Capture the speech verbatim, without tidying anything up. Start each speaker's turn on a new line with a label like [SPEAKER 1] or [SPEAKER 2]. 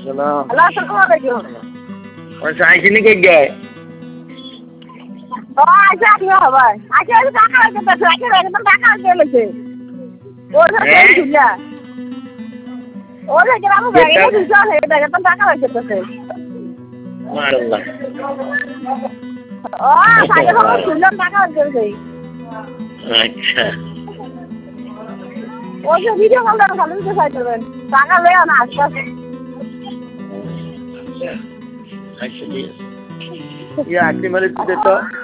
[SPEAKER 1] সালাম
[SPEAKER 2] হ্যালো আসসালামু আলাইকুম
[SPEAKER 1] ওই সাইকেলে কে গয়
[SPEAKER 2] ও আচ্ছা আপনি হবে আচ্ছা আমি টাকা লাগবে তো আচ্ছা একদম টাকা লাগবে ও
[SPEAKER 1] হ্যাঁ
[SPEAKER 2] না ওরে গ্রামে ব্যাগে দিছো এটা একদম টাকা লাগবে তো
[SPEAKER 1] মাশাআল্লাহ
[SPEAKER 2] ও সাইকেল হলো শুনলাম টাকা লাগবে
[SPEAKER 1] আচ্ছা
[SPEAKER 2] ও যে ভিডিও কল দাও ভালো দিতে চাইতেন টাকা লইও না আচ্ছা
[SPEAKER 1] আচ্ছা ইয়া আপনি মানে দিতে তো